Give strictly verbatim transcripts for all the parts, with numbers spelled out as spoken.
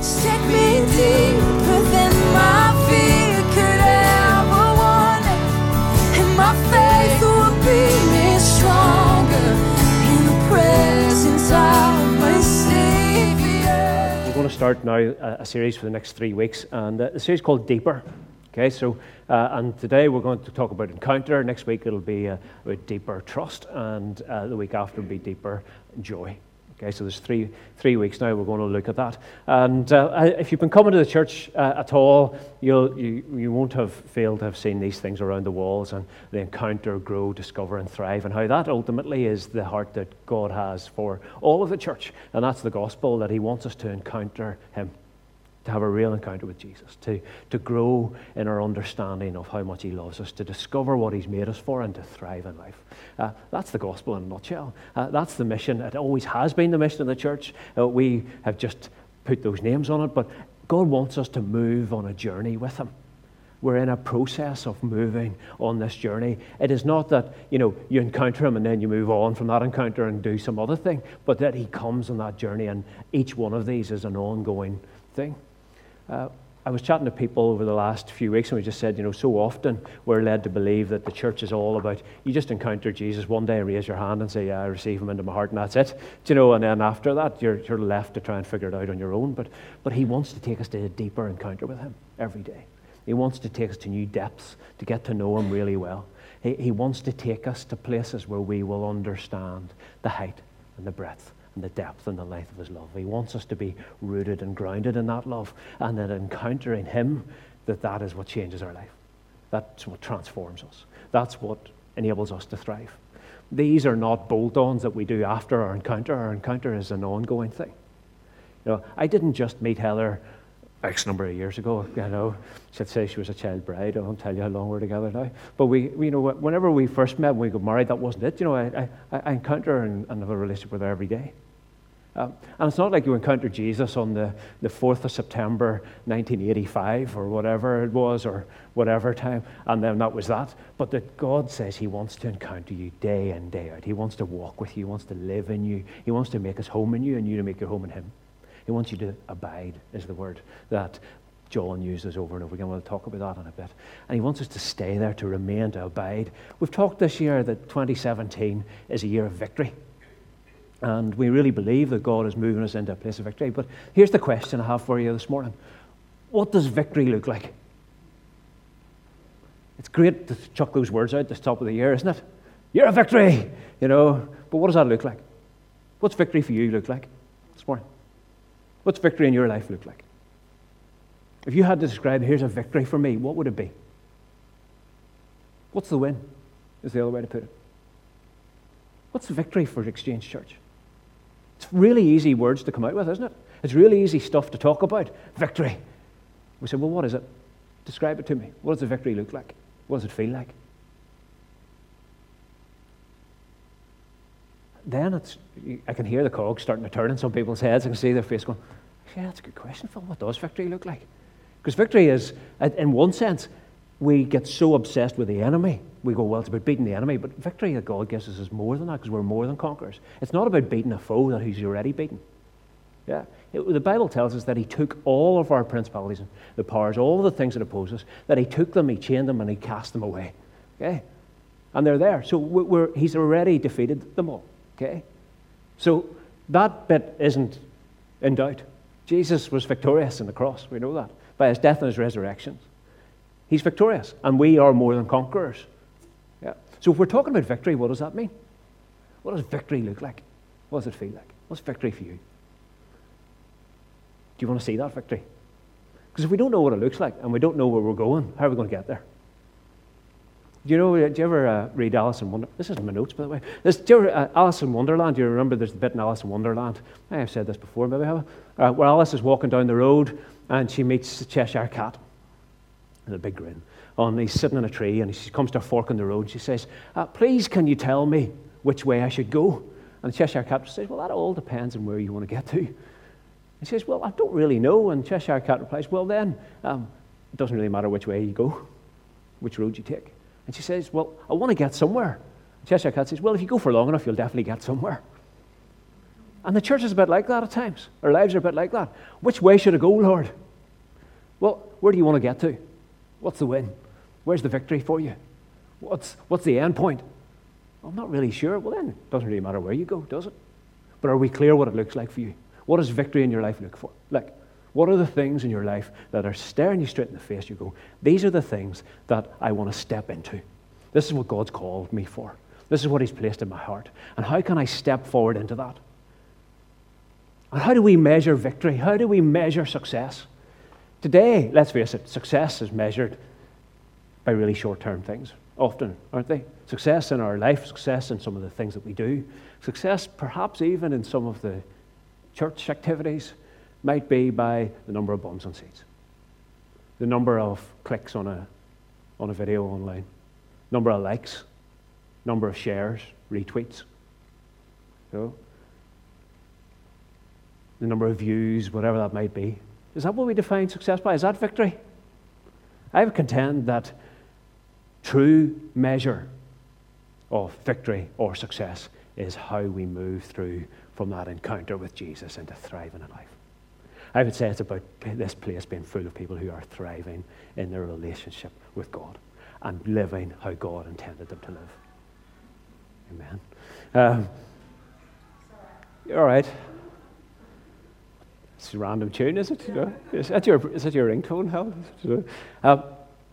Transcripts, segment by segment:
Set me deeper than my fear could ever want it. And my faith will be made stronger in the presence of my Savior. We're going to start now a, a series for the next three weeks, and uh, the series called Deeper. Okay, so, uh, and today we're going to talk about encounter. Next week it'll be uh, about deeper trust, and uh, the week after will be deeper joy. Okay, so there's three three weeks now we're going to look at that. And uh, if you've been coming to the church uh, at all, you'll, you you won't have failed to have seen these things around the walls, and the encounter, grow, discover, and thrive, and how that ultimately is the heart that God has for all of the church. And that's the gospel, that He wants us to encounter Him, to have a real encounter with Jesus, to, to grow in our understanding of how much He loves us, to discover what He's made us for, and to thrive in life. Uh, that's the gospel in a nutshell. Uh, that's the mission. It always has been the mission of the church. Uh, we have just put those names on it, but God wants us to move on a journey with Him. We're in a process of moving on this journey. It is not that, you know, you encounter Him and then you move on from that encounter and do some other thing, but that He comes on that journey, and each one of these is an ongoing thing. Uh, I was chatting to people over the last few weeks, and we just said, you know, so often we're led to believe that the church is all about, you just encounter Jesus one day and raise your hand and say, yeah, I receive Him into my heart, and that's it. Do you know, and then after that, you're, you're left to try and figure it out on your own. But, but He wants to take us to a deeper encounter with Him every day. He wants to take us to new depths, to get to know Him really well. He, he wants to take us to places where we will understand the height and the breadth and the depth and the length of His love. He wants us to be rooted and grounded in that love, and that encountering Him, that that is what changes our life. That's what transforms us. That's what enables us to thrive. These are not bolt-ons that we do after our encounter. Our encounter is an ongoing thing. You know, I didn't just meet Heather X number of years ago. You know, she'd say she was a child bride. I won't tell you how long we're together now. But we, we you know, whenever we first met, when we got married, that wasn't it. You know, I, I, I encounter her and, and have a relationship with her every day. Um, and it's not like you encounter Jesus on the, the fourth of September, nineteen eighty-five, or whatever it was, or whatever time, and then that was that. But that God says He wants to encounter you day in, day out. He wants to walk with you. He wants to live in you. He wants to make His home in you, and you to make your home in Him. He wants you to abide, is the word that John uses over and over again. We'll talk about that in a bit. And He wants us to stay there, to remain, to abide. We've talked this year that twenty seventeen is a year of victory. And we really believe that God is moving us into a place of victory. But here's the question I have for you this morning. What does victory look like? It's great to chuck those words out at the top of the year, isn't it? You're a victory, you know. But what does that look like? What's victory for you look like this morning? What's victory in your life look like? If you had to describe, here's a victory for me, what would it be? What's the win, is the other way to put it. What's the victory for Exchange Church? It's really easy words to come out with, isn't it? It's really easy stuff to talk about. Victory. We say, well, what is it? Describe it to me. What does the victory look like? What does it feel like? Then it's, I can hear the cogs starting to turn in some people's heads. I can see their face going, yeah, that's a good question, Phil. What does victory look like? Because victory is, in one sense, we get so obsessed with the enemy. We go, well, it's about beating the enemy. But victory that God gives us is more than that, because we're more than conquerors. It's not about beating a foe that He's already beaten. Yeah, it, the Bible tells us that He took all of our principalities and the powers, all the things that oppose us, that He took them, He chained them, and He cast them away. Okay? And they're there. So we're, He's already defeated them all. Okay? So that bit isn't in doubt. Jesus was victorious on the cross. We know that. By His death and His resurrection. He's victorious. And we are more than conquerors. Yeah. So if we're talking about victory, what does that mean? What does victory look like? What does it feel like? What's victory for you? Do you want to see that victory? Because if we don't know what it looks like and we don't know where we're going, how are we going to get there? Do you know, do you ever uh, read Alice in Wonderland? This isn't my notes, by the way. This, do you ever, uh, Alice in Wonderland, do you remember there's a bit in Alice in Wonderland? I have said this before, maybe, have I? Uh, where Alice is walking down the road and she meets the Cheshire Cat with a big grin. And he's sitting in a tree and she comes to a fork in the road and she says, uh, please, can you tell me which way I should go? And the Cheshire Cat says, well, that all depends on where you want to get to. And he says, well, I don't really know. And Cheshire Cat replies, well, then, um, it doesn't really matter which way you go, which road you take. And she says, well, I want to get somewhere. Cheshire Cat says, well, if you go for long enough, you'll definitely get somewhere. And the church is a bit like that at times. Our lives are a bit like that. Which way should I go, Lord? Well, where do you want to get to? What's the win? Where's the victory for you? What's, what's the end point? I'm not really sure. Well, then it doesn't really matter where you go, does it? But are we clear what it looks like for you? What does victory in your life look for? Like, what are the things in your life that are staring you straight in the face? You go, these are the things that I want to step into. This is what God's called me for. This is what He's placed in my heart. And how can I step forward into that? And how do we measure victory? How do we measure success? Today, let's face it, success is measured by really short-term things, often, aren't they? Success in our life, success in some of the things that we do, success perhaps even in some of the church activities might be by the number of bums on seats, the number of clicks on a, on a video online, number of likes, number of shares, retweets, so, the number of views, whatever that might be. Is that what we define success by? Is that victory? I would contend that true measure of victory or success is how we move through from that encounter with Jesus into thriving in life. I would say it's about this place being full of people who are thriving in their relationship with God and living how God intended them to live. Amen. Um, all right. It's a random tune, is it? Yeah. Is that your is that your ringtone, Hal? Um,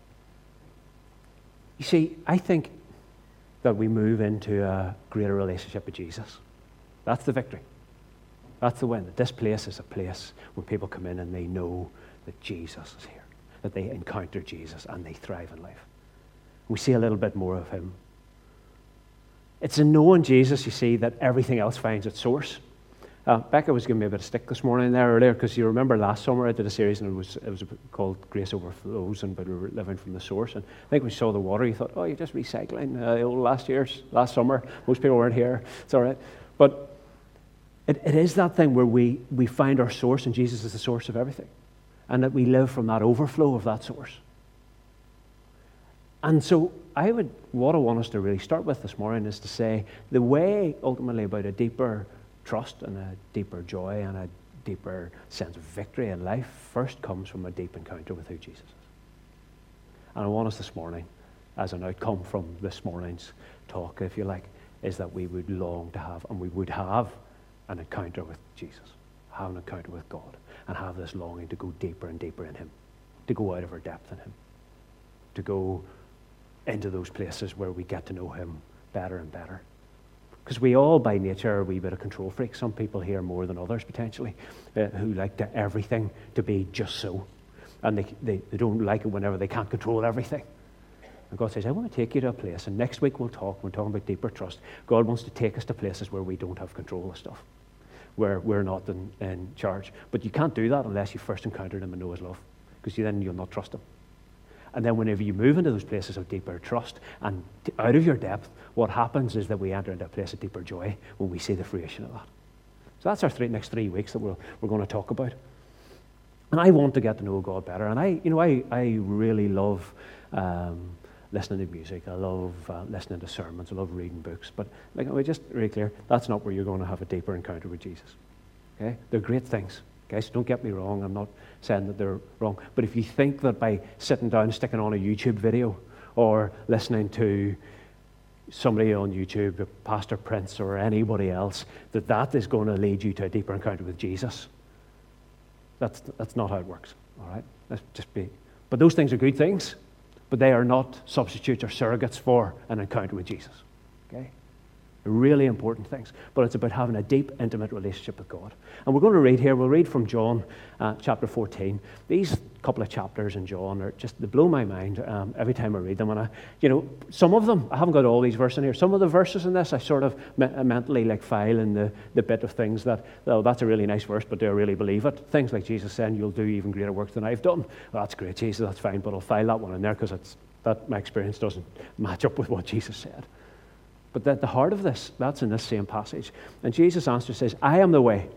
you see, I think that we move into a greater relationship with Jesus. That's the victory. That's the win. That this place is a place where people come in and they know that Jesus is here, that they encounter Jesus and they thrive in life. We see a little bit more of Him. It's in knowing Jesus, you see, that everything else finds its source. Uh, Becca was giving me a bit of stick this morning there earlier, because you remember last summer I did a series and it was it was called Grace Overflows, and but we were living from the source. And I think when you saw the water, you thought, oh, you're just recycling uh, the old last year's, last summer. Most people weren't here. It's all right. But it, it is that thing where we, we find our source, and Jesus is the source of everything. And that we live from that overflow of that source. And so I would, what I want us to really start with this morning is to say the way ultimately about a deeper trust and a deeper joy and a deeper sense of victory in life first comes from a deep encounter with who Jesus is. And I want us this morning, as an outcome from this morning's talk, if you like, is that we would long to have, and we would have, an encounter with Jesus, have an encounter with God, and have this longing to go deeper and deeper in Him, to go out of our depth in Him, to go into those places where we get to know Him better and better. Because we all, by nature, are a wee bit of control freaks. Some people here more than others, potentially, uh, who like to everything to be just so. And they, they, they don't like it whenever they can't control everything. And God says, I want to take you to a place, and next week we'll talk, we're talking about deeper trust. God wants to take us to places where we don't have control of stuff, where we're not in, in charge. But you can't do that unless you first encountered Him and know His love, because then you'll not trust Him. And then whenever you move into those places of deeper trust and t- out of your depth, what happens is that we enter into a place of deeper joy when we see the fruition of that. So that's our three, next three weeks that we're, we're going to talk about. And I want to get to know God better. And I, you know, I, I really love um, listening to music. I love uh, listening to sermons. I love reading books. But like, we're just really clear, that's not where you're going to have a deeper encounter with Jesus. Okay? They're great things. Okay, so don't get me wrong, I'm not saying that they're wrong. But if you think that by sitting down, sticking on a YouTube video, or listening to somebody on YouTube, Pastor Prince or anybody else, that that is going to lead you to a deeper encounter with Jesus, that's that's not how it works, all right? Let's just be. But those things are good things, but they are not substitutes or surrogates for an encounter with Jesus, okay? Really important things. But it's about having a deep, intimate relationship with God. And we're going to read here, we'll read from John uh, chapter fourteen. These couple of chapters in John are just, they blow my mind um, every time I read them. And I, you know, some of them, I haven't got all these verses in here. Some of the verses in this, I sort of me- mentally like file in the, the bit of things that, oh, that's a really nice verse, but do I really believe it? Things like Jesus saying, you'll do even greater works than I've done. Well, that's great, Jesus, that's fine, but I'll file that one in there because it's that my experience doesn't match up with what Jesus said. But at the heart of this, that's in this same passage. And Jesus' answer says, I am the way,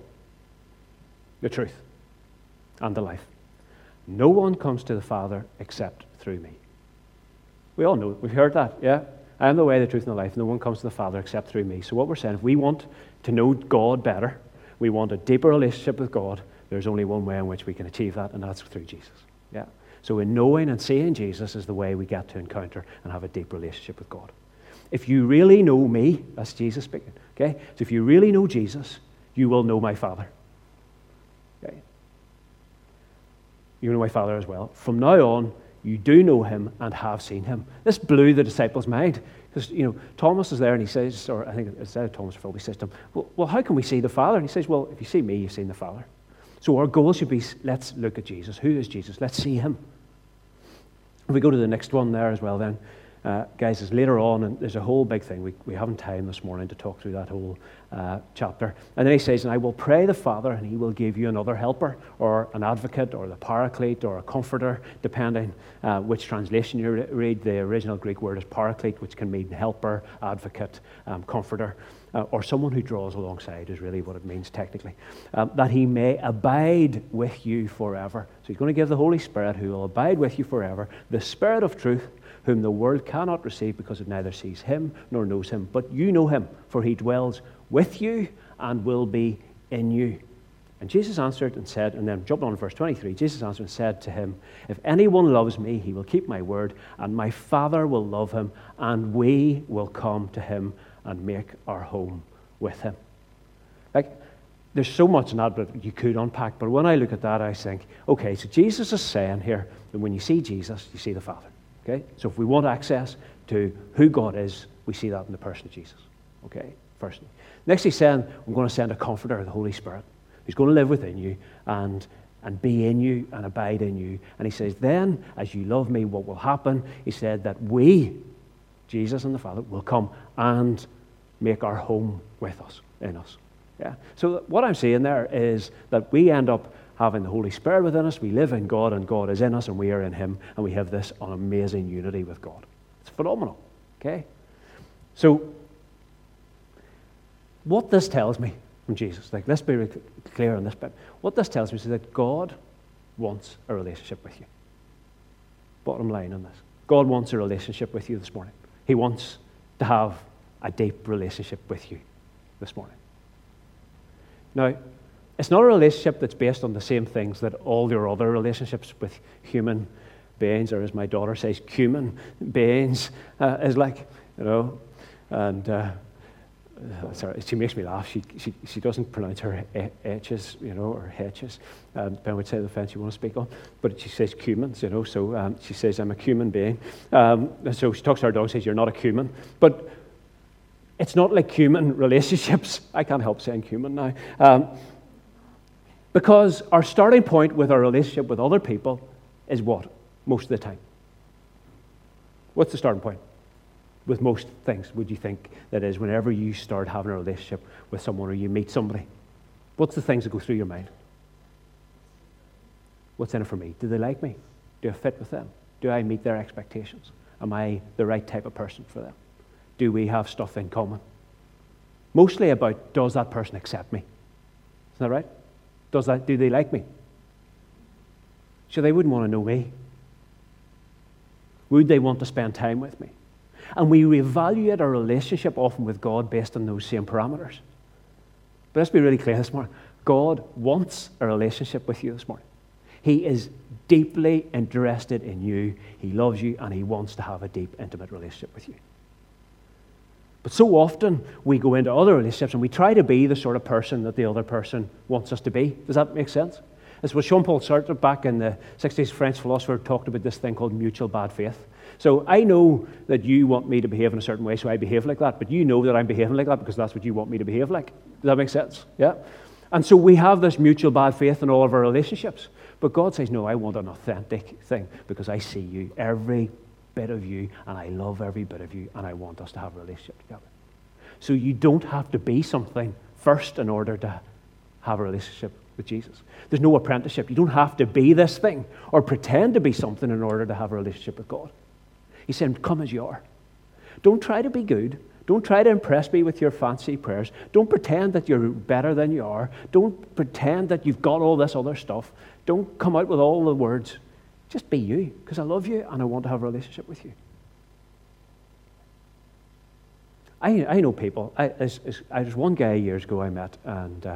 the truth, and the life. No one comes to the Father except through me. We all know, we've heard that, yeah? I am the way, the truth, and the life. No one comes to the Father except through me. So what we're saying, if we want to know God better, we want a deeper relationship with God, there's only one way in which we can achieve that, and that's through Jesus. Yeah. So in knowing and seeing Jesus is the way we get to encounter and have a deep relationship with God. If you really know me, that's Jesus speaking, okay? So if you really know Jesus, you will know my Father. Okay? You know my Father as well. From now on, you do know him and have seen him. This blew the disciples' mind. Because, you know, Thomas is there and he says, or I think it's either Thomas or Philip, he says to him, well, well, how can we see the Father? And he says, well, if you see me, you've seen the Father. So our goal should be, let's look at Jesus. Who is Jesus? Let's see him. If we go to the next one there as well then, uh, guys, is later on, and there's a whole big thing. We, we haven't time this morning to talk through that whole uh, chapter. And then he says, and I will pray the Father, and he will give you another helper, or an advocate, or the paraclete, or a comforter, depending uh, which translation you re- read. The original Greek word is paraclete, which can mean helper, advocate, um, comforter, uh, or someone who draws alongside is really what it means technically. Um, that he may abide with you forever. So he's going to give the Holy Spirit, who will abide with you forever, the Spirit of truth, whom the world cannot receive because it neither sees him nor knows him. But you know him, for he dwells with you and will be in you. And Jesus answered and said, and then jumping on to verse twenty-three, Jesus answered and said to him, if anyone loves me, he will keep my word, and my Father will love him, and we will come to him and make our home with him. Like, there's so much in that that you could unpack, but when I look at that, I think, okay, so Jesus is saying here that when you see Jesus, you see the Father. Okay? So if we want access to who God is, we see that in the person of Jesus. Okay? Firstly. Next, he's saying, I'm going to send a comforter, the Holy Spirit, who's going to live within you and, and be in you and abide in you. And he says, then, as you love me, what will happen? He said that we, Jesus and the Father, will come and make our home with us, in us. Yeah. So what I'm saying there is that we end up having the Holy Spirit within us, we live in God, and God is in us, and we are in him, and we have this amazing unity with God. It's phenomenal, okay? So, what this tells me from Jesus, like, let's be clear on this bit. What this tells me is that God wants a relationship with you. Bottom line on this. God wants a relationship with you this morning. He wants to have a deep relationship with you this morning. Now, it's not a relationship that's based on the same things that all your other relationships with human beings, or as my daughter says, human beings, uh, is like, you know. And uh, sorry, she makes me laugh. She she she doesn't pronounce her H's, you know, or H's, um, depending which side of the fence you want to speak on. But she says humans, you know. So um, she says, I'm a human being. Um, and so she talks to her dog, says, you're not a human. But it's not like human relationships. I can't help saying human now. Um, Because our starting point with our relationship with other people is what? Most of the time. What's the starting point? With most things, would you think that is whenever you start having a relationship with someone or you meet somebody? What's the things that go through your mind? What's in it for me? Do they like me? Do I fit with them? Do I meet their expectations? Am I the right type of person for them? Do we have stuff in common? Mostly about, does that person accept me? Isn't that right? Does that, do they like me? So they wouldn't want to know me. Would they want to spend time with me? And we reevaluate our relationship often with God based on those same parameters. But let's be really clear this morning. God wants a relationship with you this morning. He is deeply interested in you. He loves you, and he wants to have a deep, intimate relationship with you. But so often we go into other relationships and we try to be the sort of person that the other person wants us to be. Does that make sense? It's what Jean-Paul Sartre, back in the sixties, French philosopher, talked about this thing called mutual bad faith. So I know that you want me to behave in a certain way, so I behave like that. But you know that I'm behaving like that because that's what you want me to behave like. Does that make sense? Yeah? And so we have this mutual bad faith in all of our relationships. But God says, no, I want an authentic thing because I see you, every bit of you, and I love every bit of you, and I want us to have a relationship together. So you don't have to be something first in order to have a relationship with Jesus. There's no apprenticeship. You don't have to be this thing or pretend to be something in order to have a relationship with God. He's saying, come as you are. Don't try to be good. Don't try to impress me with your fancy prayers. Don't pretend that you're better than you are. Don't pretend that you've got all this other stuff. Don't come out with all the words. Just be you, because I love you and I want to have a relationship with you. I I know people. I, as, as, I was one guy years ago I met, and uh,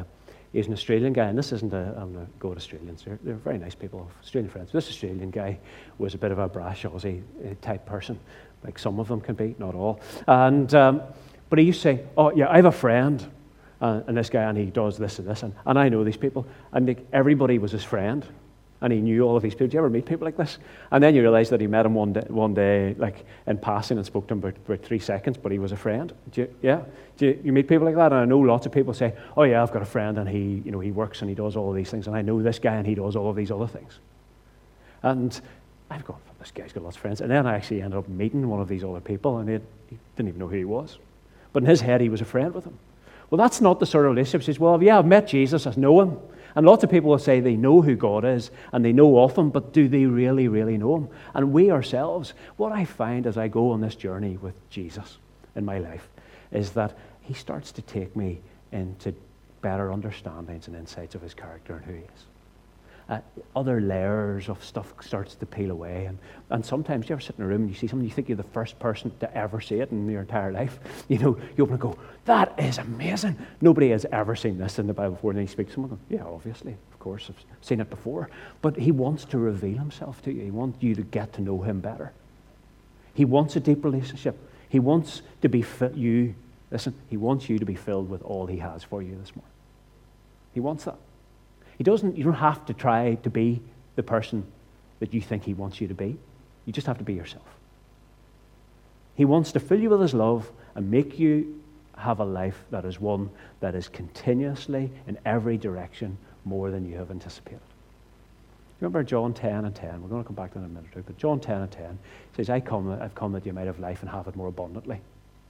he's an Australian guy, and this isn't a, I'm going to go with Australians, they're, they're very nice people, Australian friends. This Australian guy was a bit of a brash Aussie type person, like some of them can be, not all. And um, but he used to say, oh yeah, I have a friend, uh, and this guy, and he does this and this, and, and I know these people, and like, everybody was his friend. And he knew all of these people. Do you ever meet people like this? And then you realize that he met him one day, one day like in passing, and spoke to him for about three seconds, but he was a friend. Do you, yeah? Do you, you meet people like that? And I know lots of people say, oh yeah, I've got a friend, and he, you know, he works and he does all of these things, and I know this guy and he does all of these other things. And I've got, this guy's got lots of friends. And then I actually ended up meeting one of these other people, and he, he didn't even know who he was. But in his head, he was a friend with him. Well, that's not the sort of relationship. He says, well, yeah, I've met Jesus, I know him. And lots of people will say they know who God is and they know of him, but do they really, really know him? And we ourselves, what I find as I go on this journey with Jesus in my life is that he starts to take me into better understandings and insights of his character and who he is. Uh, other layers of stuff starts to peel away. And, and sometimes you ever sit in a room and you see something, you think you're the first person to ever see it in your entire life. You know, you open and go, that is amazing. Nobody has ever seen this in the Bible before. And then you speak to someone, go, yeah, obviously, of course, I've seen it before. But he wants to reveal himself to you. He wants you to get to know him better. He wants a deep relationship. He wants to be fi- you, listen, he wants you to be filled with all he has for you this morning. He wants that. He doesn't, you don't have to try to be the person that you think he wants you to be. You just have to be yourself. He wants to fill you with his love and make you have a life that is one that is continuously in every direction more than you have anticipated. Remember John ten and ten, we're going to come back to that in a minute or two, but John ten and ten says, I come, I've come that you might have life and have it more abundantly.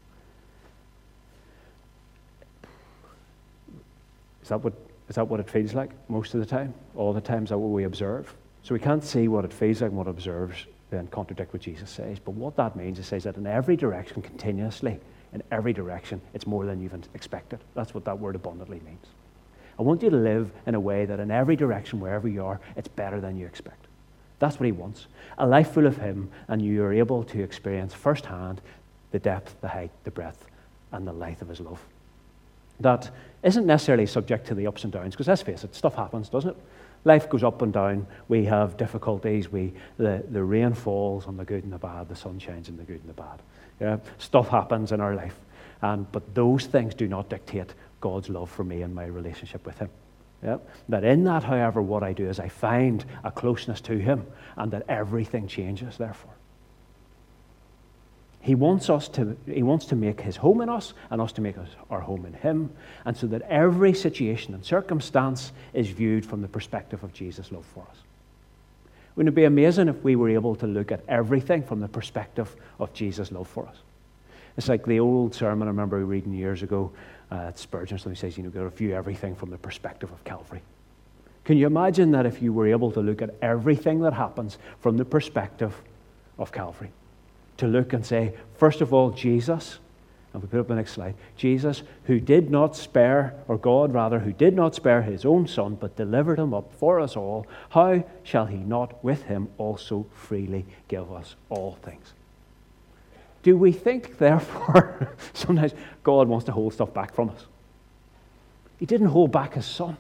Is that what Is that what it feels like most of the time? All the times that what we observe? So we can't see what it feels like and what it observes then contradict what Jesus says. But what that means, it says that in every direction, continuously, in every direction, it's more than you've expected. That's what that word abundantly means. I want you to live in a way that in every direction, wherever you are, it's better than you expect. That's what he wants. A life full of him, and you are able to experience firsthand the depth, the height, the breadth, and the length of his love. That isn't necessarily subject to the ups and downs, because let's face it, stuff happens, doesn't it? Life goes up and down. We have difficulties. We the, the rain falls on the good and the bad. The sun shines on the good and the bad. Yeah? Stuff happens in our life. And, but those things do not dictate God's love for me and my relationship with him. Yeah? That in that, however, what I do is I find a closeness to him, and that everything changes, therefore. He wants us to, he wants to make his home in us and us to make us our home in him, and so that every situation and circumstance is viewed from the perspective of Jesus' love for us. Wouldn't it be amazing if we were able to look at everything from the perspective of Jesus' love for us? It's like the old sermon I remember reading years ago uh, at Spurgeon. Somebody says, you know, you've got to view everything from the perspective of Calvary. Can you imagine that if you were able to look at everything that happens from the perspective of Calvary? To look and say, first of all, Jesus, and we put up the next slide, Jesus, who did not spare, or God rather, who did not spare his own son, but delivered him up for us all, how shall he not with him also freely give us all things? Do we think, therefore, sometimes God wants to hold stuff back from us? He didn't hold back his son.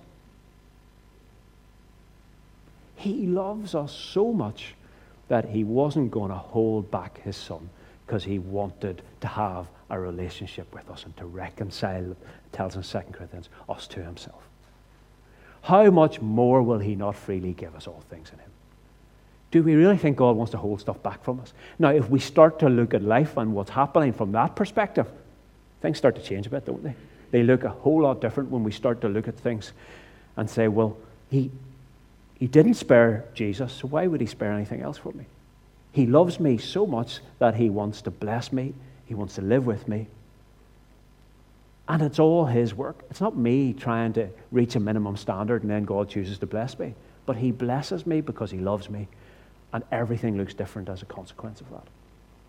He loves us so much that he wasn't going to hold back his son because he wanted to have a relationship with us and to reconcile, it tells in Second Corinthians, us to himself. How much more will he not freely give us all things in him? Do we really think God wants to hold stuff back from us? Now, if we start to look at life and what's happening from that perspective, things start to change a bit, don't they? They look a whole lot different when we start to look at things and say, well, he... He didn't spare Jesus, so why would he spare anything else for me? He loves me so much that he wants to bless me. He wants to live with me. And it's all his work. It's not me trying to reach a minimum standard and then God chooses to bless me. But he blesses me because he loves me. And everything looks different as a consequence of that.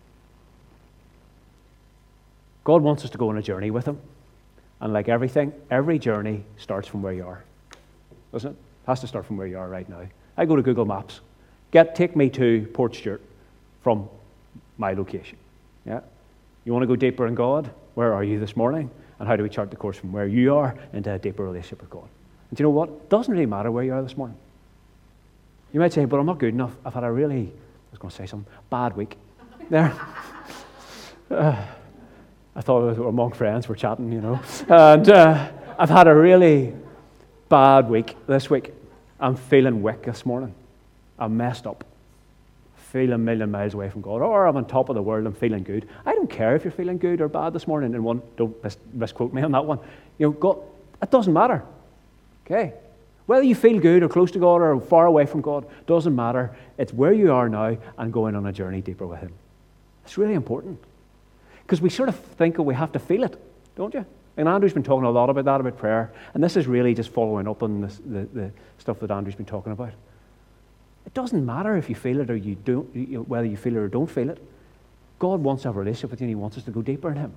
God wants us to go on a journey with him. And like everything, every journey starts from where you are. Doesn't it? Has to start from where you are right now. I go to Google Maps. Get take me to Port Stewart from my location. Yeah? You want to go deeper in God? Where are you this morning? And how do we chart the course from where you are into a deeper relationship with God? And do you know what? It doesn't really matter where you are this morning. You might say, but I'm not good enough. I've had a really, I was going to say something, bad week. There. Uh, I thought we were among friends, we're chatting, you know. And uh, I've had a really bad week this week. I'm feeling weak this morning. I'm messed up. Feeling a million miles away from God. Or I'm on top of the world, I'm feeling good. I don't care if you're feeling good or bad this morning. And one, don't mis- misquote me on that one. You know, God, it doesn't matter. Okay? Whether you feel good or close to God or far away from God, doesn't matter. It's where you are now and going on a journey deeper with Him. It's really important. Because we sort of think we have to feel it, don't you? And Andrew's been talking a lot about that, about prayer. And this is really just following up on this, the, the stuff that Andrew's been talking about. It doesn't matter if you feel it or you don't, you, whether you feel it or don't feel it. God wants to have a relationship with you and He wants us to go deeper in Him.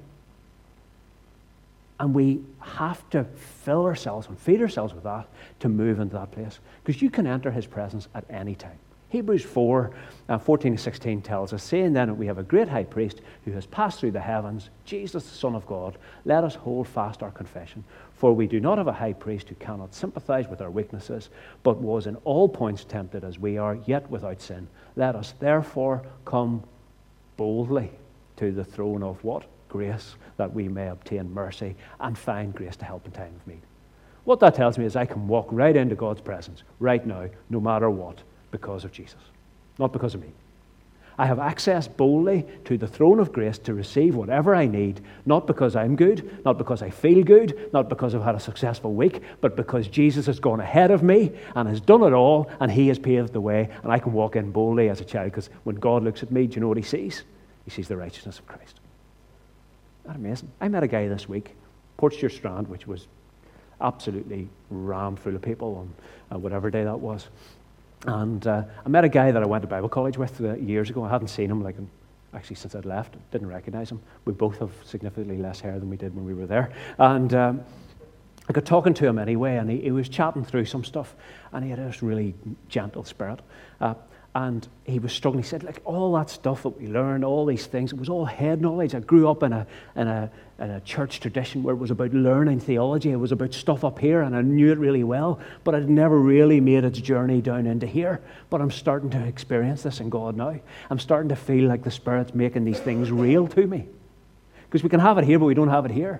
And we have to fill ourselves and feed ourselves with that to move into that place. Because you can enter His presence at any time. Hebrews four, uh, fourteen to sixteen tells us, saying then that we have a great high priest who has passed through the heavens, Jesus the Son of God, let us hold fast our confession. For we do not have a high priest who cannot sympathize with our weaknesses, but was in all points tempted as we are, yet without sin. Let us therefore come boldly to the throne of what? Grace, that we may obtain mercy and find grace to help in time of need. What that tells me is I can walk right into God's presence right now, no matter what, because of Jesus, not because of me. I have access boldly to the throne of grace to receive whatever I need, not because I'm good, not because I feel good, not because I've had a successful week, but because Jesus has gone ahead of me and has done it all, and He has paved the way, and I can walk in boldly as a child, because when God looks at me, do you know what He sees? He sees the righteousness of Christ. Isn't that amazing? I met a guy this week, Portshire Strand, which was absolutely rammed full of people on uh, whatever day that was. And uh, I met a guy that I went to Bible college with uh, years ago. I hadn't seen him like actually since I'd left. Didn't recognize him. We both have significantly less hair than we did when we were there. And um, I got talking to him anyway, and he, he was chatting through some stuff, and he had this really gentle spirit. Uh, and he was struggling. He said, like, all that stuff that we learned, all these things, it was all head knowledge. I grew up in a in a in a church tradition where it was about learning theology. It was about stuff up here, and I knew it really well, but I'd never really made its journey down into here. But I'm starting to experience this in God now. I'm starting to feel like the Spirit's making these things real to me. Because we can have it here, but we don't have it here.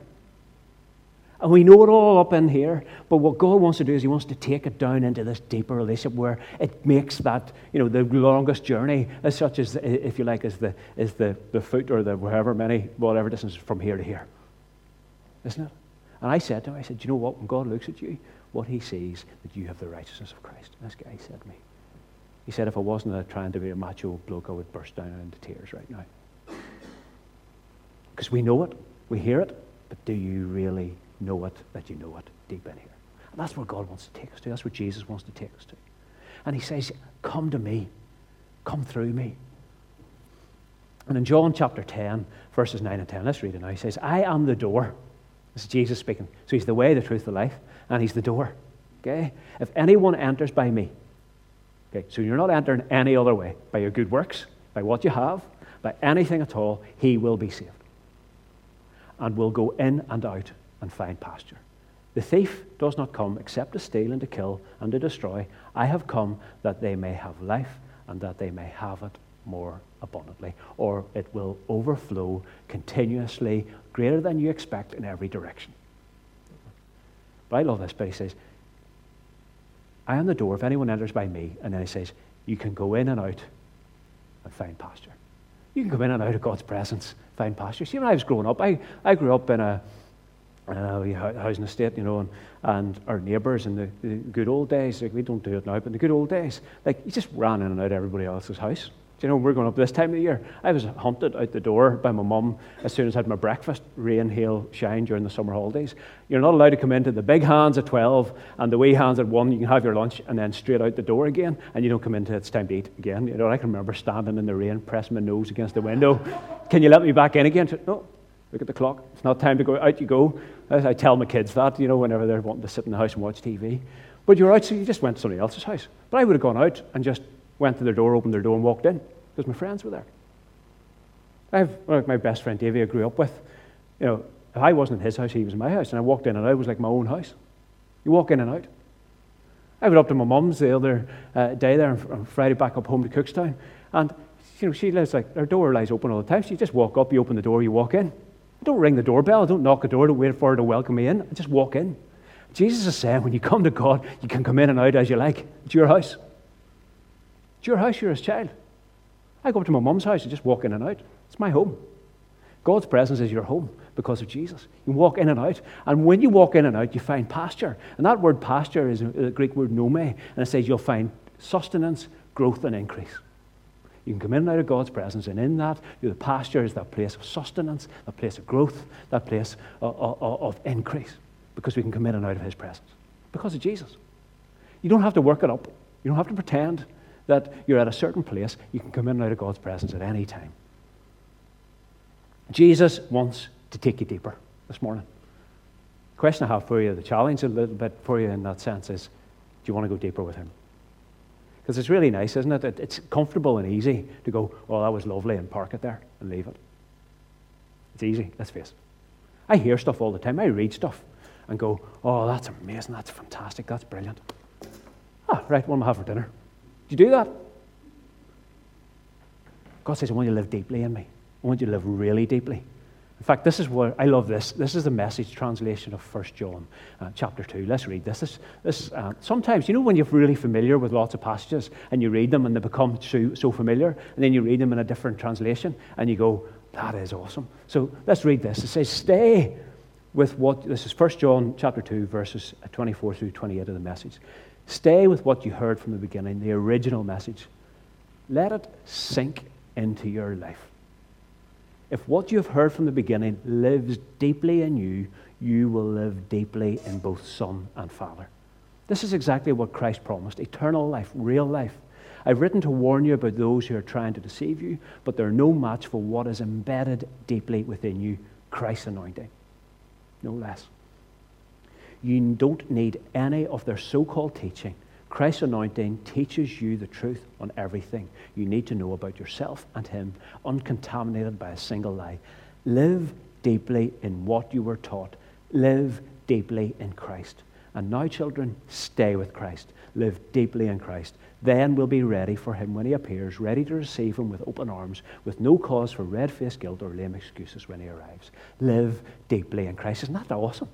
And we know it all up in here, but what God wants to do is He wants to take it down into this deeper relationship where it makes that, you know, the longest journey, as such as, if you like, as the is the, the foot or the wherever many, whatever distance from here to here. Isn't it? And I said to him, I said, do you know what? When God looks at you, what He sees, that you have the righteousness of Christ. And this guy said to me, he said, if I wasn't a, trying to be a macho bloke, I would burst down into tears right now. Because we know it, we hear it, but do you really know it, that you know it deep in here? And that's where God wants to take us to. That's where Jesus wants to take us to. And He says, come to me. Come through me. And in John chapter ten, verses nine and ten, let's read it now. He says, I am the door. This is Jesus speaking. So He's the way, the truth, the life, and He's the door. Okay? If anyone enters by me, okay, so you're not entering any other way, by your good works, by what you have, by anything at all, he will be saved. And will go in and out and find pasture. The thief does not come except to steal and to kill and to destroy. I have come that they may have life and that they may have it more abundantly, or it will overflow continuously, greater than you expect in every direction. But I love this, but He says, I am the door, if anyone enters by me, and then He says, you can go in and out and find pasture. You can come in and out of God's presence, find pasture. See, when I was growing up, I, I grew up in a, in a housing estate, you know, and, and our neighbours in the, the good old days, like we don't do it now, but in the good old days, like you just ran in and out of everybody else's house. You know, we're going up this time of the year. I was hunted out the door by my mum as soon as I had my breakfast, rain, hail, shine during the summer holidays. You're not allowed to come into the big hands at twelve and the wee hands at one. You can have your lunch and then straight out the door again, and you don't come into it's time to eat again. You know, I can remember standing in the rain, pressing my nose against the window. Can you let me back in again? No, look at the clock. It's not time to go. Out you go. As I tell my kids that, you know, whenever they're wanting to sit in the house and watch T V. But you're out, so you just went to somebody else's house. But I would have gone out and just went to their door, opened their door, and walked in. Because my friends were there. I have well, my best friend Davey I grew up with. You know, if I wasn't in his house, he was in my house, and I walked in and out. It was like my own house. You walk in and out. I went up to my mum's the other uh, day there on Friday back up home to Cookstown, and you know, she lives like, her door lies open all the time. So you just walk up, you open the door, you walk in. I don't ring the doorbell, I don't knock the door, don't wait for her to welcome me in. I just walk in. Jesus is saying, when you come to God, you can come in and out as you like. It's your house. It's your house, you're his child. I go up to my mum's house and just walk in and out. It's my home. God's presence is your home because of Jesus. You walk in and out, and when you walk in and out, you find pasture. And that word pasture is the Greek word nome, and it says you'll find sustenance, growth, and increase. You can come in and out of God's presence, and in that, the pasture is that place of sustenance, that place of growth, that place of, of, of increase, because we can come in and out of his presence because of Jesus. You don't have to work it up. You don't have to pretend that you're at a certain place. You can come in and out of God's presence at any time. Jesus wants to take you deeper this morning. The question I have for you, the challenge a little bit for you in that sense is, do you want to go deeper with him? Because it's really nice, isn't it? It's comfortable and easy to go, oh, that was lovely, and park it there and leave it. It's easy, let's face it. I hear stuff all the time. I read stuff and go, oh, that's amazing, that's fantastic, that's brilliant. Ah, right, what am I having for dinner? Do you do that? God says, I want you to live deeply in me. I want you to live really deeply. In fact, this is where I love this. This is the Message translation of First John uh, chapter two. Let's read this. This, this uh, sometimes, you know, when you're really familiar with lots of passages and you read them and they become so, so familiar, and then you read them in a different translation and you go, that is awesome. So let's read this. It says, stay with what, this is First John chapter two, verses twenty-four through twenty-eight of the Message. Stay with what you heard from the beginning, the original message. Let it sink into your life. If what you have heard from the beginning lives deeply in you, you will live deeply in both Son and Father. This is exactly what Christ promised, eternal life, real life. I've written to warn you about those who are trying to deceive you, but they're no match for what is embedded deeply within you, Christ's anointing. No less. You don't need any of their so-called teaching. Christ's anointing teaches you the truth on everything you need to know about yourself and him, uncontaminated by a single lie. Live deeply in what you were taught. Live deeply in Christ. And now, children, stay with Christ. Live deeply in Christ. Then we'll be ready for him when he appears, ready to receive him with open arms, with no cause for red-faced guilt or lame excuses when he arrives. Live deeply in Christ. Isn't that awesome?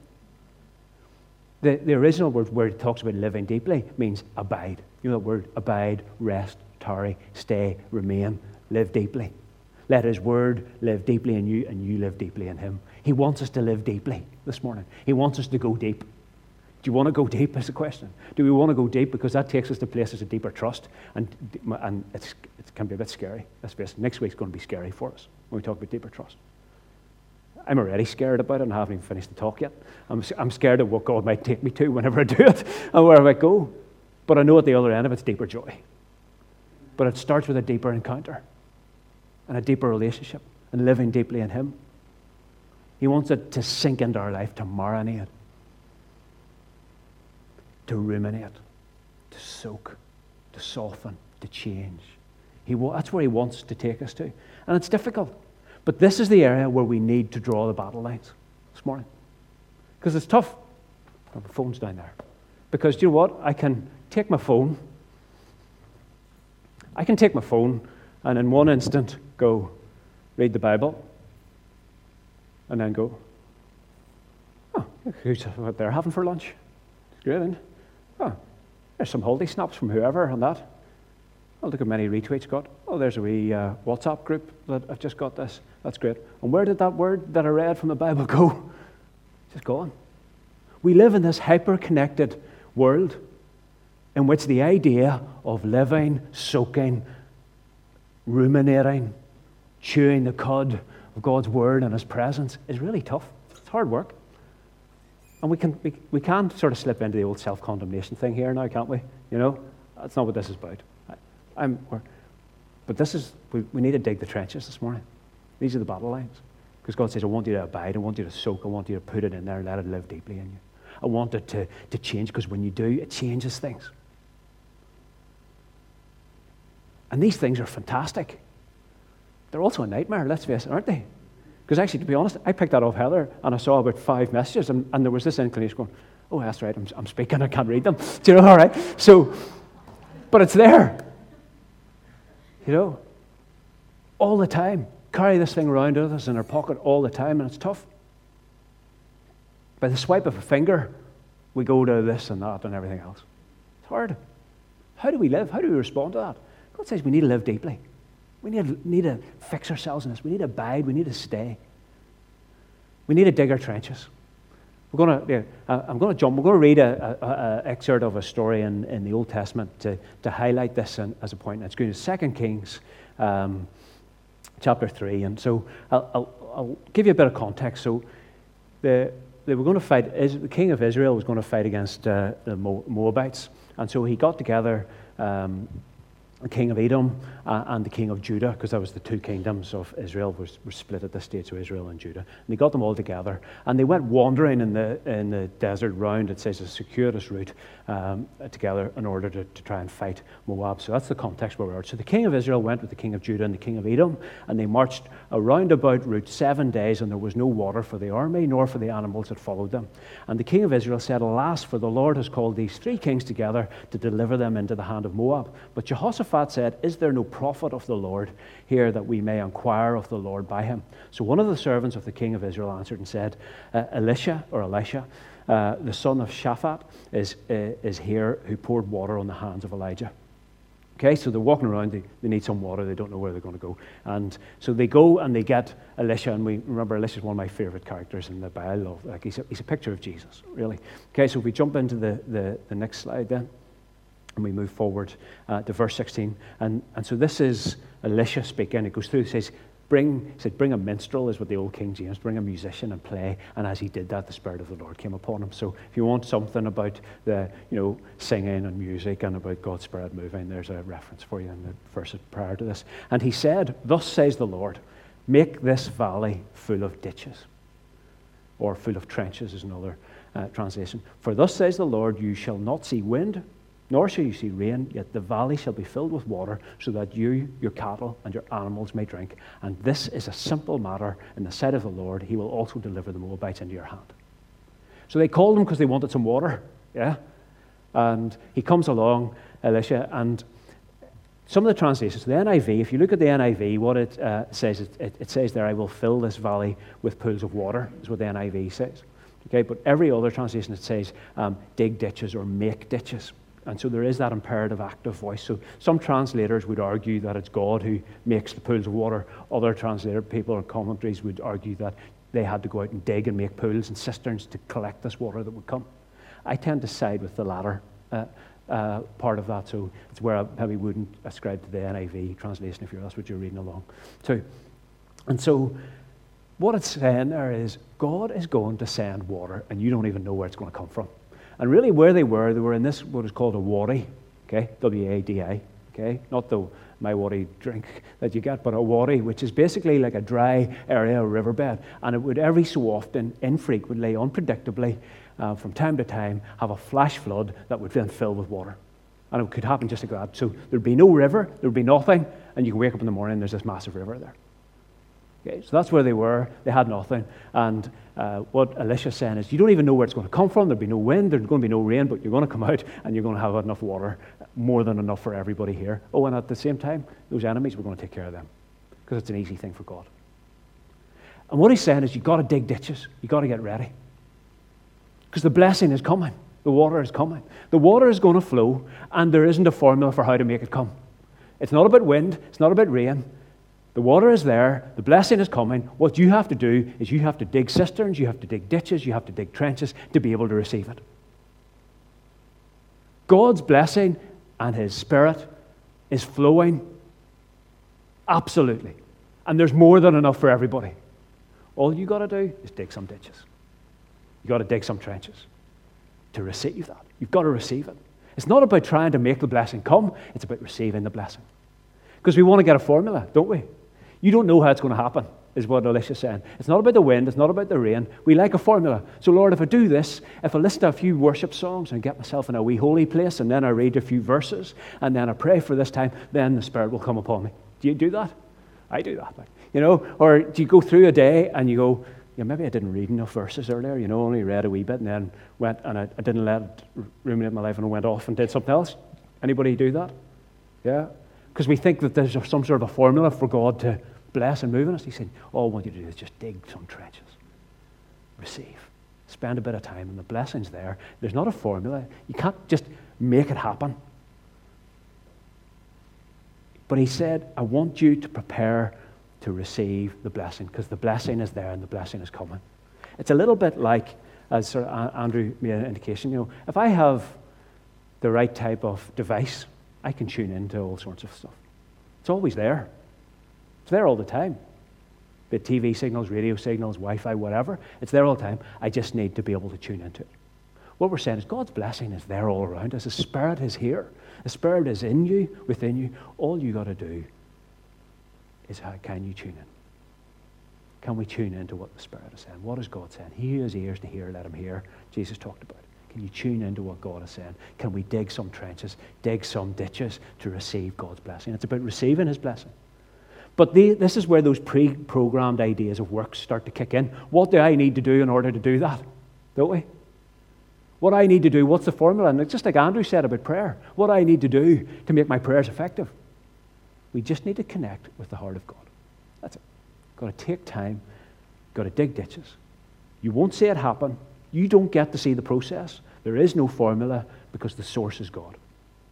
The, the original word where it talks about living deeply means abide. You know that word, abide, rest, tarry, stay, remain, live deeply. Let his word live deeply in you and you live deeply in him. He wants us to live deeply this morning. He wants us to go deep. Do you want to go deep is the question. Do we want to go deep? Because that takes us to places of deeper trust, and, and it's, it can be a bit scary. Let's face it, next week's going to be scary for us when we talk about deeper trust. I'm already scared about it and I haven't even finished the talk yet. I'm, I'm scared of what God might take me to whenever I do it and where I might go. But I know at the other end of it's deeper joy. But it starts with a deeper encounter and a deeper relationship and living deeply in him. He wants it to sink into our life, to marinate, to ruminate, to soak, to soften, to change. He, that's where he wants to take us to. And it's difficult. But this is the area where we need to draw the battle lines this morning. Because it's tough. Oh, my phone's down there. Because do you know what? I can take my phone. I can take my phone and in one instant go read the Bible. And then go, oh, who's what they're having for lunch? It's great, isn't it? Oh, there's some holiday snaps from whoever on that. Oh, look how many retweets got. Oh, there's a wee uh, WhatsApp group that I've just got this. That's great. And where did that word that I read from the Bible go? Just gone. We live in this hyper-connected world in which the idea of living, soaking, ruminating, chewing the cud of God's word and his presence is really tough. It's hard work. And we can we, we can sort of slip into the old self-condemnation thing here now, can't we? You know, that's not what this is about. I'm, but this is, we, we need to dig the trenches this morning. These are the battle lines. Because God says, I want you to abide, I want you to soak, I want you to put it in there and let it live deeply in you. I want it to, to change, because when you do, it changes things. And these things are fantastic. They're also a nightmare, let's face it, aren't they? Because actually, to be honest, I picked that off Heather, and I saw about five messages, and, and there was this inclination going, Oh, that's right, I'm, I'm speaking, I can't read them. Do you know, all right? So, but it's there. You know, all the time. Carry this thing around with us in our pocket all the time, and it's tough. By the swipe of a finger, we go to this and that and everything else. It's hard. How do we live? How do we respond to that? God says we need to live deeply. We need to, need to fix ourselves in this. We need to abide. We need to stay. We need to dig our trenches. We're going to. Yeah, uh, I'm going to jump. We're going to read an excerpt of a story in, in the Old Testament to, to highlight this in, as a point. It's going to Second Kings, um, chapter three. And so I'll, I'll, I'll give you a bit of context. So the they were going to fight. The king of Israel was going to fight against uh, the Moabites, and so he got together. Um, the king of Edom uh, and the king of Judah, because that was the two kingdoms of Israel, was, were split at this stage, so Israel and Judah. And he got them all together, and they went wandering in the in the desert round, it says, a circuitous route um, together in order to, to try and fight Moab. So that's the context where we are. So the king of Israel went with the king of Judah and the king of Edom, and they marched a roundabout route seven days, and there was no water for the army, nor for the animals that followed them. And the king of Israel said, Alas, for the Lord has called these three kings together to deliver them into the hand of Moab. But Jehoshaphat said, Is there no prophet of the Lord here that we may inquire of the Lord by him? So one of the servants of the king of Israel answered and said, uh, Elisha, or Elisha, uh, the son of Shaphat, is, uh, is here, who poured water on the hands of Elijah. Okay, so they're walking around, they, they need some water, they don't know where they're going to go. And so they go and they get Elisha, and we remember Elisha's one of my favorite characters in the Bible. Like he's a, he's a picture of Jesus, really. Okay, so if we jump into the, the, the next slide then, and we move forward uh, to verse sixteen. And, and so this is Elisha speaking. It goes through, it says, Bring, he said, bring a minstrel, is what the old King James, bring a musician and play. And as he did that, the Spirit of the Lord came upon him. So if you want something about the, you know, singing and music and about God's Spirit moving, there's a reference for you in the verses prior to this. And he said, Thus says the Lord, make this valley full of ditches, or full of trenches is another uh, translation. For thus says the Lord, you shall not see wind, nor shall you see rain, yet the valley shall be filled with water, so that you, your cattle, and your animals may drink. And this is a simple matter in the sight of the Lord. He will also deliver the Moabites into your hand. So they called him because they wanted some water, yeah? And he comes along, Elisha, and some of the translations, the N I V, if you look at the N I V, what it uh, says, it, it, it says there, I will fill this valley with pools of water, is what the N I V says. Okay, but every other translation, it says, um, dig ditches or make ditches. And so there is that imperative active voice. So some translators would argue that it's God who makes the pools of water. Other translator people or commentaries would argue that they had to go out and dig and make pools and cisterns to collect this water that would come. I tend to side with the latter uh, uh, part of that. So it's where I maybe wouldn't ascribe to the N I V translation if you're, that's what you're reading along to. And so what it's saying there is God is going to send water and you don't even know where it's going to come from. And really where they were, they were in this, what is called a wadi, okay, W A D I, okay, not the my wadi drink that you get, but a wadi, which is basically like a dry area, a riverbed, and it would every so often, infrequently, unpredictably, uh, from time to time, have a flash flood that would then fill with water. And it could happen just like that. So there'd be no river, there'd be nothing, and you can wake up in the morning and there's this massive river there. Okay, so that's where they were. They had nothing. And uh, what Elisha's saying is, you don't even know where it's going to come from. There'll be no wind. There's going to be no rain, but you're going to come out and you're going to have enough water, more than enough for everybody here. Oh, and at the same time, those enemies, we're going to take care of them because it's an easy thing for God. And what he's saying is, you've got to dig ditches. You've got to get ready because the blessing is coming. The water is coming. The water is going to flow, and there isn't a formula for how to make it come. It's not about wind. It's not about rain. The water is there, the blessing is coming. What you have to do is you have to dig cisterns, you have to dig ditches, you have to dig trenches to be able to receive it. God's blessing and His Spirit is flowing absolutely. And there's more than enough for everybody. All you got to do is dig some ditches. You got to dig some trenches to receive that. You've got to receive it. It's not about trying to make the blessing come, it's about receiving the blessing. Because we want to get a formula, don't we? You don't know how it's going to happen, is what Elisha's saying. It's not about the wind, it's not about the rain. We like a formula. So Lord, if I do this, if I listen to a few worship songs and get myself in a wee holy place, and then I read a few verses, and then I pray for this time, then the Spirit will come upon me. Do you do that? I do that. You know, or do you go through a day and you go, yeah, maybe I didn't read enough verses earlier, you know, only read a wee bit and then went and I, I didn't let it ruminate my life and I went off and did something else. Anybody do that? Yeah? Because we think that there's some sort of a formula for God to bless and move in us. He's saying, all I want you to do is just dig some trenches. Receive. Spend a bit of time and the blessing's there. There's not a formula. You can't just make it happen. But he said, I want you to prepare to receive the blessing because the blessing is there and the blessing is coming. It's a little bit like, as Sir Andrew made an indication, you know, if I have the right type of device, I can tune into all sorts of stuff. It's always there. It's there all the time. Be it T V signals, radio signals, Wi-Fi, whatever. It's there all the time. I just need to be able to tune into it. What we're saying is God's blessing is there all around us. His Spirit is here. The Spirit is in you, within you. All you got to do is how can you tune in? Can we tune into what the Spirit is saying? What is God saying? He who has ears to hear, let him hear. Jesus talked about it. Can you tune into what God is saying? Can we dig some trenches, dig some ditches to receive God's blessing? It's about receiving his blessing. But the, this is where those pre-programmed ideas of works start to kick in. What do I need to do in order to do that? Don't we? What I need to do, what's the formula? And it's just like Andrew said about prayer. What do I need to do to make my prayers effective? We just need to connect with the heart of God. That's it. Got to take time. Got to dig ditches. You won't see it happen. You don't get to see the process. There is no formula because the source is God.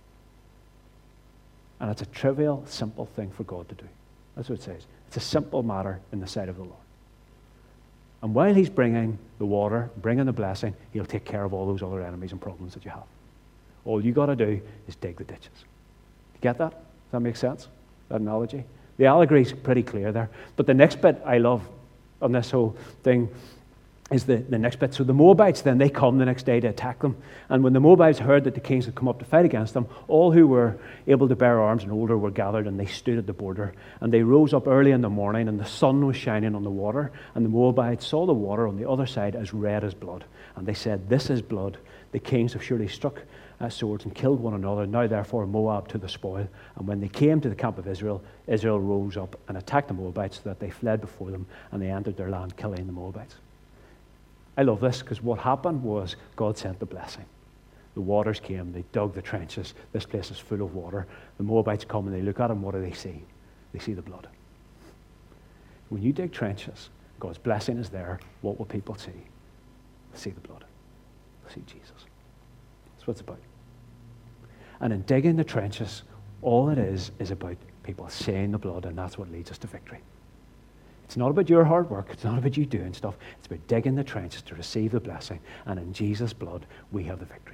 And it's a trivial, simple thing for God to do. That's what it says. It's a simple matter in the sight of the Lord. And while he's bringing the water, bringing the blessing, he'll take care of all those other enemies and problems that you have. All you got to do is dig the ditches. You get that? Does that make sense? That analogy? The allegory is pretty clear there. But the next bit I love on this whole thing is the, the next bit. So the Moabites, then they come the next day to attack them. And when the Moabites heard that the kings had come up to fight against them, all who were able to bear arms and older were gathered, and they stood at the border. And they rose up early in the morning, and the sun was shining on the water. And the Moabites saw the water on the other side as red as blood. And they said, this is blood. The kings have surely struck uh, swords and killed one another. Now therefore Moab to the spoil. And when they came to the camp of Israel, Israel rose up and attacked the Moabites, so that they fled before them, and they entered their land, killing the Moabites. I love this because what happened was God sent the blessing. The waters came, they dug the trenches. This place is full of water. The Moabites come and they look at them. What do they see? They see the blood. When you dig trenches, God's blessing is there. What will people see? They'll see the blood. They'll see Jesus. That's what it's about. And in digging the trenches, all it is is about people seeing the blood, and that's what leads us to victory. It's not about your hard work. It's not about you doing stuff. It's about digging the trenches to receive the blessing. And in Jesus' blood, we have the victory.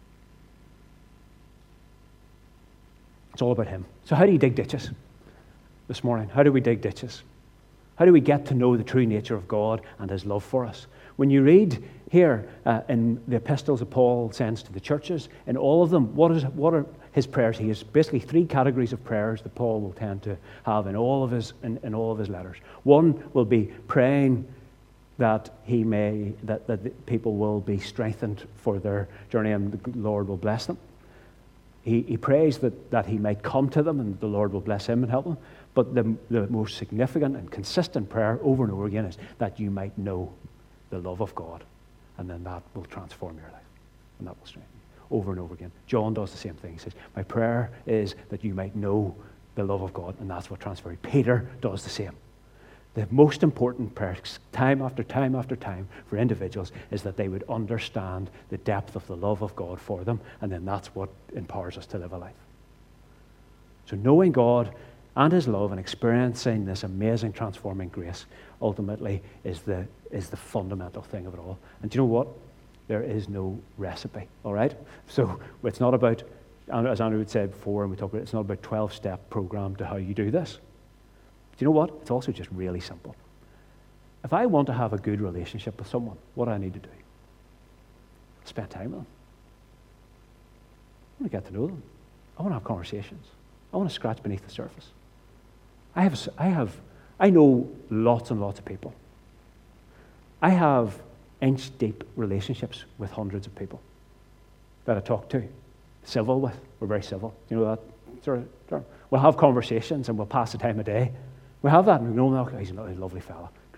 It's all about him. So how do you dig ditches this morning? How do we dig ditches? How do we get to know the true nature of God and his love for us? When you read here uh, in the epistles that Paul sends to the churches, in all of them, what is what are his prayers? He has basically three categories of prayers that Paul will tend to have in all of his in, in all of his letters. One will be praying that he may that, that the people will be strengthened for their journey and the Lord will bless them. He, he prays that, that he might come to them and the Lord will bless him and help them. But the, the most significant and consistent prayer over and over again is that you might know the love of God, and then that will transform your life, and that will strengthen you over and over again. John does the same thing. He says, my prayer is that you might know the love of God, and that's what transfers you. Peter does the same. The most important prayer, time after time after time, for individuals is that they would understand the depth of the love of God for them, and then that's what empowers us to live a life. So knowing God and his love and experiencing this amazing transforming grace ultimately is the is the fundamental thing of it all. And do you know what? There is no recipe, all right? So it's not about, as Andrew would say before, and we talked about it, it's not about twelve-step program to how you do this. Do you know what? It's also just really simple. If I want to have a good relationship with someone, what do I need to do? Spend time with them. I want to get to know them. I want to have conversations. I want to scratch beneath the surface. I have, I have, I know lots and lots of people. I have inch-deep relationships with hundreds of people that I talk to, civil with. We're very civil. You know that? Sort of, sort of. We'll have conversations and we'll pass the time of day. We have that and we know, oh, he's a lovely fella. Great.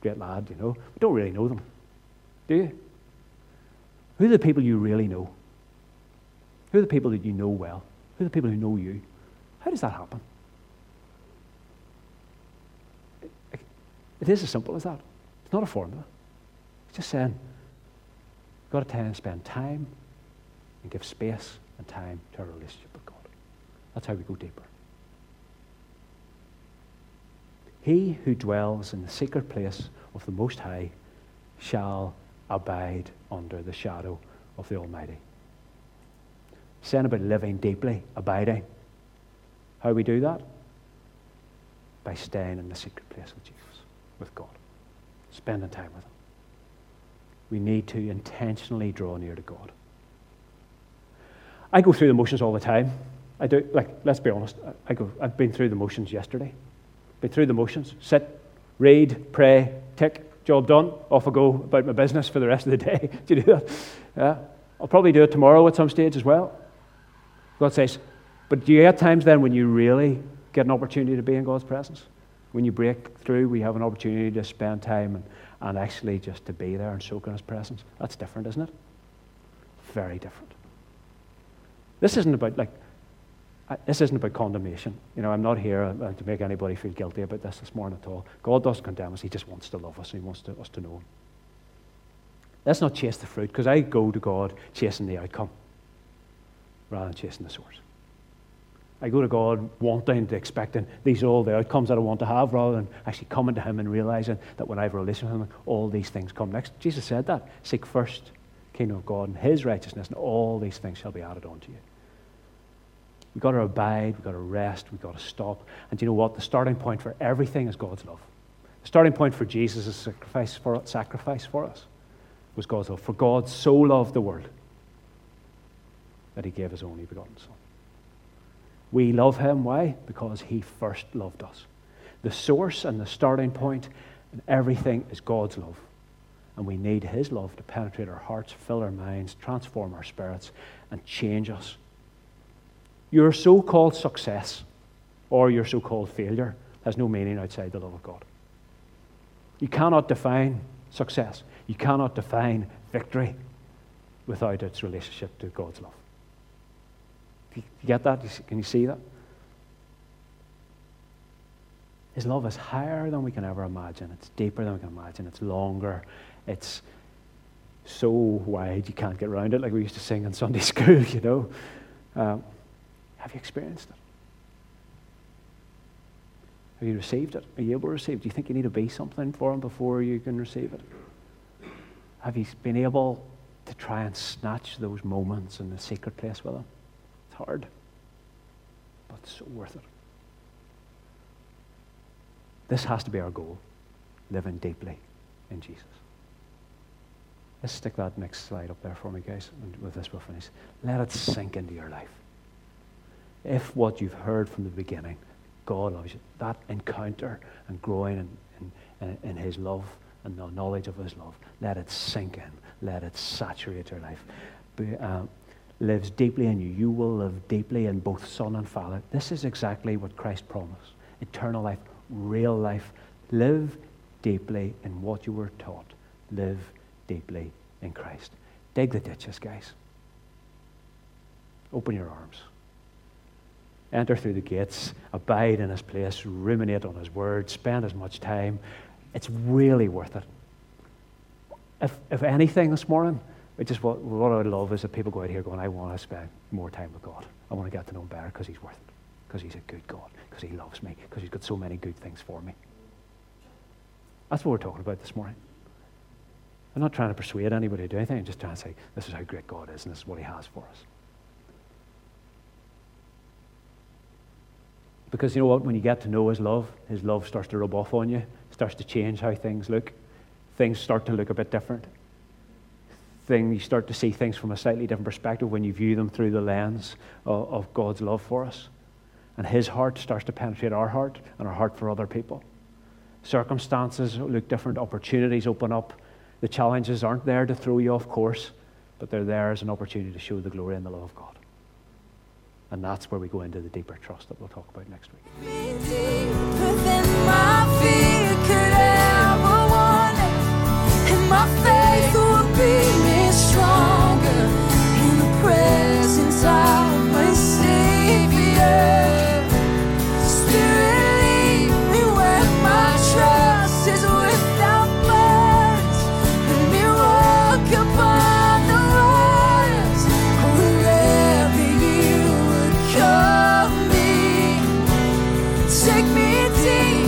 great lad, you know. We don't really know them, do you? Who are the people you really know? Who are the people that you know well? Who are the people who know you? How does that happen? It, it is as simple as that. It's not a formula. It's just saying, you've got to try and spend time and give space and time to our relationship with God. That's how we go deeper. He who dwells in the secret place of the Most High shall abide under the shadow of the Almighty. Saying about living deeply, abiding. How do we do that? By staying in the secret place with Jesus, with God. Spending time with Him. We need to intentionally draw near to God. I go through the motions all the time. I do, like, let's be honest, I go, I've been through the motions yesterday. Been through the motions. Sit, read, pray, tick, job done, off I go about my business for the rest of the day. Do you do that? Yeah. I'll probably do it tomorrow at some stage as well. God says, but do you get times then when you really get an opportunity to be in God's presence? When you break through, we have an opportunity to spend time and, and actually just to be there and soak in His presence. That's different, isn't it? Very different. This isn't about, like, this isn't about condemnation. You know, I'm not here uh, to make anybody feel guilty about this this morning at all. God doesn't condemn us. He just wants to love us. He wants to, us to know Him. Let's not chase the fruit, because I go to God chasing the outcome rather than chasing the source. I go to God wanting, to expecting these are all the outcomes that I want to have, rather than actually coming to Him and realizing that when I have a relationship with Him, all these things come next. Jesus said that. Seek first the kingdom of God and His righteousness, and all these things shall be added on to you. We've got to abide, we've got to rest, we've got to stop. And do you know what? The starting point for everything is God's love. The starting point for Jesus' sacrifice for, sacrifice for us was God's love. For God so loved the world that He gave His only begotten Son. We love Him. Why? Because He first loved us. The source and the starting point and everything is God's love. And we need His love to penetrate our hearts, fill our minds, transform our spirits, and change us. Your so-called success or your so-called failure has no meaning outside the love of God. You cannot define success. You cannot define victory without its relationship to God's love. You get that? Can you see that? His love is higher than we can ever imagine. It's deeper than we can imagine. It's longer. It's so wide you can't get around it, like we used to sing in Sunday school, you know. Um, have you experienced it? Have you received it? Are you able to receive it? Do you think you need to be something for Him before you can receive it? Have you been able to try and snatch those moments in the secret place with Him? It's hard, but it's so worth it. This has to be our goal, living deeply in Jesus. Let's stick that next slide up there for me, guys, and with this we'll finish. Let it sink into your life. If what you've heard from the beginning, God loves you, that encounter and growing in, in, in His love and the knowledge of His love, let it sink in, let it saturate your life. Be, uh, lives deeply in you. You will live deeply in both Son and Father. This is exactly what Christ promised. Eternal life, real life. Live deeply in what you were taught. Live deeply in Christ. Dig the ditches, guys. Open your arms. Enter through the gates, abide in His place, ruminate on His word, spend as much time. It's really worth it. If, if anything this morning, it just what, what I would love is that people go out here going, I want to spend more time with God. I want to get to know Him better because He's worth it. Because He's a good God. Because He loves me. Because He's got so many good things for me. That's what we're talking about this morning. I'm not trying to persuade anybody to do anything. I'm just trying to say, this is how great God is and this is what He has for us. Because you know what? When you get to know His love, His love starts to rub off on you. Starts to change how things look. Things start to look a bit different. Thing, you start to see things from a slightly different perspective when you view them through the lens of, of God's love for us. And His heart starts to penetrate our heart and our heart for other people. Circumstances look different. Opportunities open up. The challenges aren't there to throw you off course, but they're there as an opportunity to show the glory and the love of God. And that's where we go into the deeper trust that we'll talk about next week. Deeper than my feet could ever want. see